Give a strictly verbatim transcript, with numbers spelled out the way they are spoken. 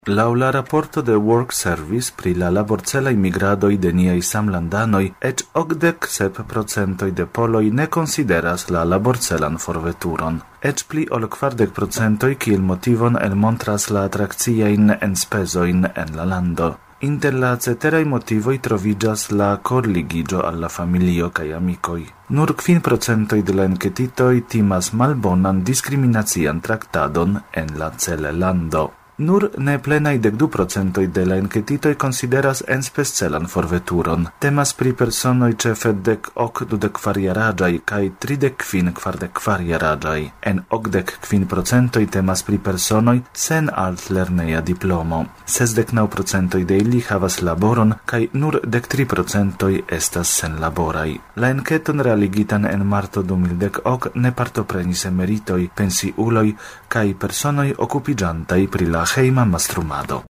Laŭ la raporto de Work Service pri la laborcelaj migradoj de niaj samlandanoj, eĉ okdek sep procentoj de poloj ne konsideras la laborcelan forveturon. Eĉ pli ol kvardek procentoj kiel motivon elmontras la atrakciajn enspezojn en la lando. Inter la ceteraj motivoj troviĝas la korligiĝo al la familio kaj amikoj. Nur kvin procentoj de la enketitoj timas malbonan diskriminacian traktadon en la celelando. Nur ne plenaj dekdu procentoj de la enketitoj konsideras enspezcelan forveturon. Temas pri personoj ĉefe dek ok dudek kvarjaraĝaj kaj tridek kvin kvardek kvarjaraĝaj. En okdek kvin procentoj temas pri personoj sen altlerneja diplomo. Sesdek naŭ procentoj de ili havas laboron kaj nur dek tri procentoj estas senlaboraj. La enketon realigitan en marto du mil dek ok ne partoprenis emeritoj, pensiuloj kaj personoj okupiĝantaj pri la hejma mastrumado.